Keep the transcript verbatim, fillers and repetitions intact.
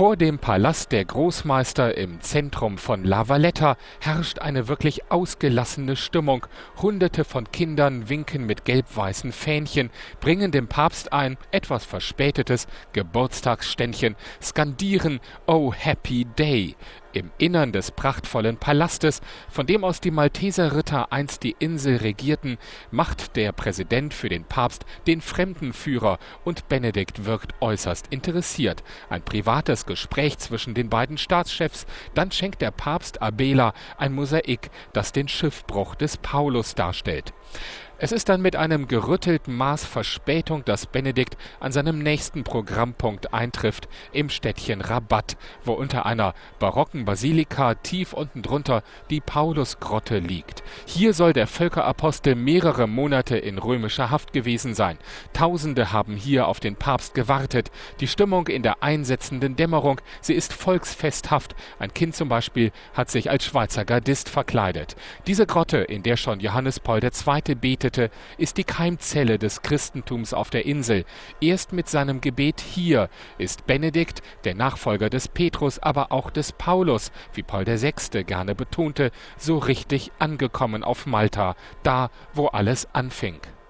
Vor dem Palast der Großmeister im Zentrum von La Valletta herrscht eine wirklich ausgelassene Stimmung. Hunderte von Kindern winken mit gelb-weißen Fähnchen, bringen dem Papst ein, etwas verspätetes Geburtstagsständchen, skandieren "Oh Happy Day". Im Innern des prachtvollen Palastes, von dem aus die Malteserritter einst die Insel regierten, macht der Präsident für den Papst den Fremdenführer und Benedikt wirkt äußerst interessiert. Ein privates Gespräch zwischen den beiden Staatschefs, dann schenkt der Papst Arbela ein Mosaik, das den Schiffbruch des Paulus darstellt. Es ist dann mit einem gerüttelten Maß Verspätung, dass Benedikt an seinem nächsten Programmpunkt eintrifft, im Städtchen Rabat, wo unter einer barocken Basilika tief unten drunter die Paulusgrotte liegt. Hier soll der Völkerapostel mehrere Monate in römischer Haft gewesen sein. Tausende haben hier auf den Papst gewartet. Die Stimmung in der einsetzenden Dämmerung, sie ist volksfesthaft. Ein Kind zum Beispiel hat sich als Schweizer Gardist verkleidet. Diese Grotte, in der schon Johannes Paul der Zweite betete, ist die Keimzelle des Christentums auf der Insel. Erst mit seinem Gebet hier ist Benedikt, der Nachfolger des Petrus, aber auch des Paulus, wie Paul der Sechste gerne betonte, so richtig angekommen auf Malta, da wo alles anfing.